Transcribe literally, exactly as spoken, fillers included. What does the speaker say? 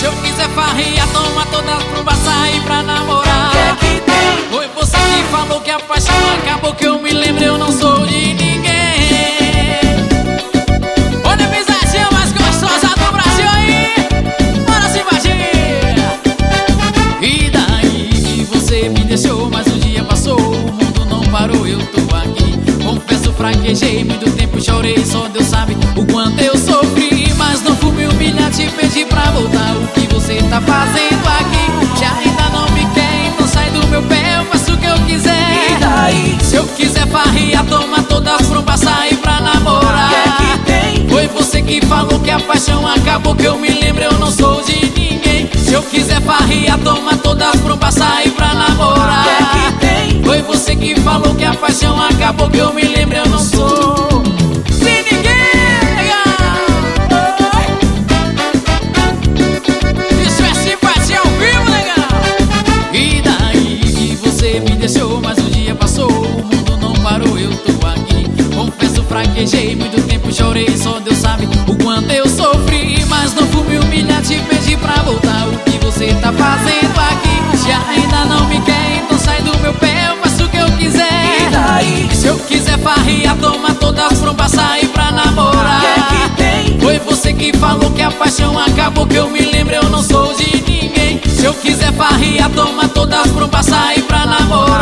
eu quiser farria, toma todas pra sair pra namorar. Que é que tem? Foi você que falou que a paixão acabou, que eu me lembro, eu não sou de ninguém. Olha a pisadinha mais gostosa do Brasil aí. Bora se invadir. E daí que você me deixou, mas o dia passou, o mundo não parou, eu tô aqui. Confesso, fraquejei, muito tempo chorei, só Deus sabe o quanto eu sofri. Mas não fui me humilhar, te pedi pra voltar. O que você tá fazendo aqui? Se ainda não me quer, então sai do meu pé, eu faço o que eu quiser. E daí? Se eu quiser farria, toma todas pra sair pra namorar. Que é que tem? Foi você que falou que a paixão acabou, que eu me lembro, eu não sou de ninguém. Se eu quiser farria, toma todas pra sair pra namorar. Que é que tem? Foi você que falou que a paixão acabou, que eu me lembro, eu não sou de ninguém. Isso é simpatia ao vivo, legal. E daí que você me deixou, mas o dia passou, o mundo não parou, eu tô aqui. Confesso, fraquejei, muito tempo chorei, só Deus sabe o quanto eu sofri. Mas não fui me humilhar, te pedi pra voltar. O que você tá fazendo aqui? Se ainda não me quer, então sai do meu pé, eu faço o que eu quiser. E daí? Se eu quiser farria, toma todas pra sair pra namorar. Que é que tem? Foi você que falou que a paixão acabou, que eu me lembro, eu não sou de ninguém. Se eu quiser farria, toma todas pra sair pra namorar.